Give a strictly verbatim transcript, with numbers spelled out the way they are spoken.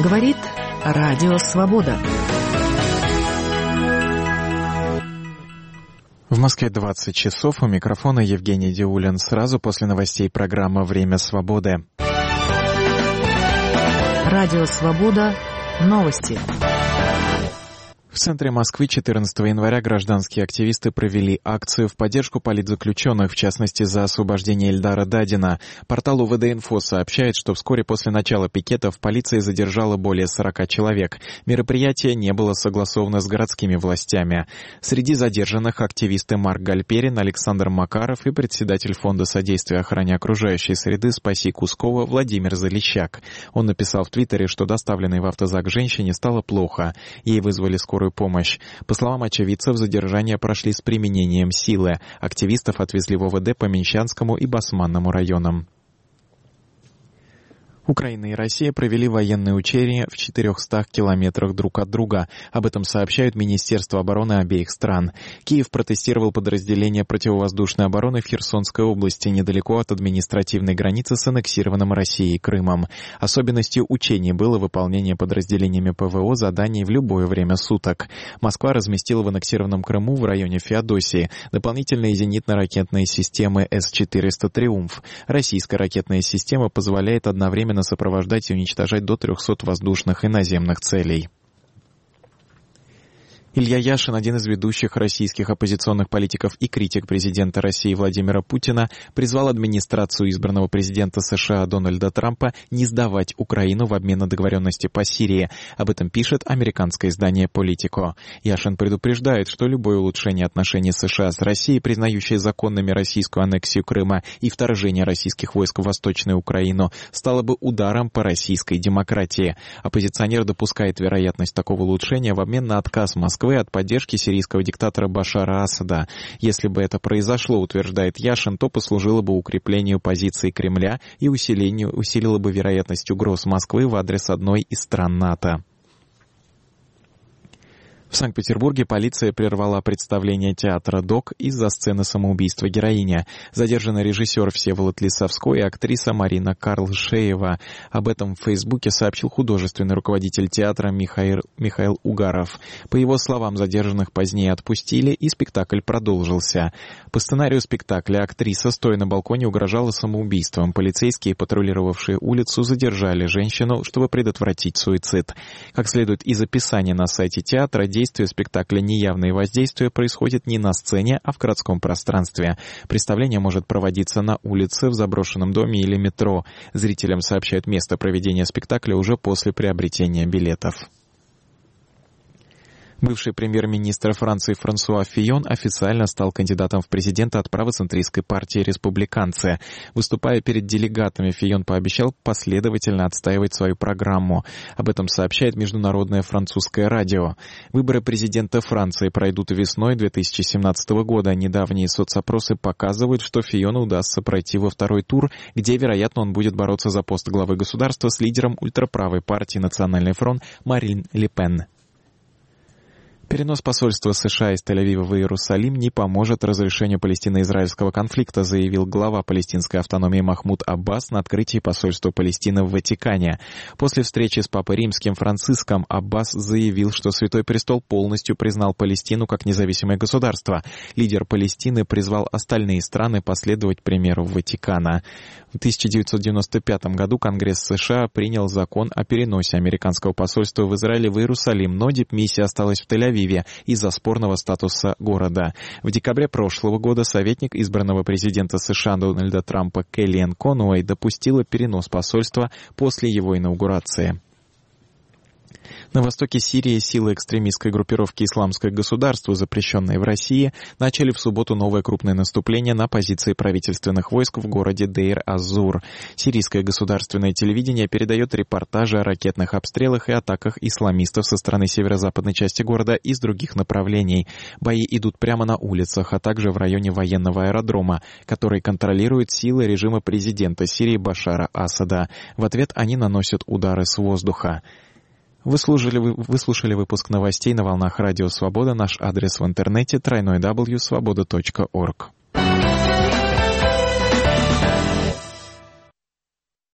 Говорит Радио Свобода. В Москве двадцать часов. У микрофона Евгений Диулин. Сразу после новостей программа «Время свободы». Радио Свобода. Новости. В центре Москвы четырнадцатого января гражданские активисты провели акцию в поддержку политзаключенных, в частности, за освобождение Эльдара Дадина. Портал У В Д Инфо сообщает, что вскоре после начала пикетов полиция задержала более сорока человек. Мероприятие не было согласовано с городскими властями. Среди задержанных активисты Марк Гальперин, Александр Макаров и председатель Фонда содействия охране окружающей среды «Спаси Кускова» Владимир Залещак. Он написал в Твиттере, что доставленной в автозак женщине стало плохо. Ей вызвали скорую помощь. По словам очевидцев, задержания прошли с применением силы. Активистов отвезли в О В Д по Мещанскому и Басманному районам. Украина и Россия провели военные учения в четырехстах километрах друг от друга. Об этом сообщают Министерства обороны обеих стран. Киев протестировал подразделения противовоздушной обороны в Херсонской области, недалеко от административной границы с аннексированным Россией Крымом. Особенностью учений было выполнение подразделениями П В О заданий в любое время суток. Москва разместила в аннексированном Крыму в районе Феодосии дополнительные зенитно-ракетные системы С четыреста «Триумф». Российская ракетная система позволяет одновременно сопровождать и уничтожать до трехсот воздушных и наземных целей. Илья Яшин, один из ведущих российских оппозиционных политиков и критик президента России Владимира Путина, призвал администрацию избранного президента США Дональда Трампа не сдавать Украину в обмен на договоренности по Сирии. Об этом пишет американское издание «Политико». Яшин предупреждает, что любое улучшение отношений США с Россией, признающее законными российскую аннексию Крыма и вторжение российских войск в Восточную Украину, стало бы ударом по российской демократии. Оппозиционер допускает вероятность такого улучшения в обмен на отказ Москвы от поддержки сирийского диктатора Башара Асада. Если бы это произошло, утверждает Яшин, то послужило бы укреплению позиции Кремля и усилению, усилило бы вероятность угроз Москвы в адрес одной из стран НАТО. В Санкт-Петербурге полиция прервала представление театра «Док» из-за сцены самоубийства героини. Задержаны режиссер Всеволод Лисовской и актриса Марина Карлшеева. Об этом в Фейсбуке сообщил художественный руководитель театра Михаил, Михаил Угаров. По его словам, задержанных позднее отпустили, и спектакль продолжился. По сценарию спектакля актриса, стоя на балконе, угрожала самоубийством. Полицейские, патрулировавшие улицу, задержали женщину, чтобы предотвратить суицид. Как следует из описания на сайте театра, действие спектакля «Неявное воздействие» происходит не на сцене, а в городском пространстве. Представление может проводиться на улице, в заброшенном доме или метро. Зрителям сообщают место проведения спектакля уже после приобретения билетов. Бывший премьер-министр Франции Франсуа Фийон официально стал кандидатом в президенты от правоцентристской партии «Республиканцы». Выступая перед делегатами, Фийон пообещал последовательно отстаивать свою программу. Об этом сообщает международное французское радио. Выборы президента Франции пройдут весной две тысячи семнадцатого года. Недавние соцопросы показывают, что Фийону удастся пройти во второй тур, где, вероятно, он будет бороться за пост главы государства с лидером ультраправой партии «Национальный фронт» Марин Ле Пен. Перенос посольства США из Тель-Авива в Иерусалим не поможет разрешению палестино-израильского конфликта, заявил глава палестинской автономии Махмуд Аббас на открытии посольства Палестины в Ватикане. После встречи с Папой Римским Франциском Аббас заявил, что Святой Престол полностью признал Палестину как независимое государство. Лидер Палестины призвал остальные страны последовать примеру Ватикана. В тысяча девятьсот девяносто пятом году Конгресс США принял закон о переносе американского посольства в Израиле в Иерусалим, но дипмиссия осталась в Тель-Авиве из-за спорного статуса города. В декабре прошлого года советник избранного президента США Дональда Трампа Келлиан Конуэй допустила перенос посольства после его инаугурации. На востоке Сирии силы экстремистской группировки «Исламское государство», запрещенные в России, начали в субботу новое крупное наступление на позиции правительственных войск в городе Дейр-аз-Зур. Сирийское государственное телевидение передает репортажи о ракетных обстрелах и атаках исламистов со стороны северо-западной части города и с других направлений. Бои идут прямо на улицах, а также в районе военного аэродрома, который контролирует силы режима президента Сирии Башара Асада. В ответ они наносят удары с воздуха. Вы слушали, вы слушали выпуск новостей на волнах Радио Свобода. Наш адрес в интернете дабл ю дабл ю дабл ю точка свобода точка орг.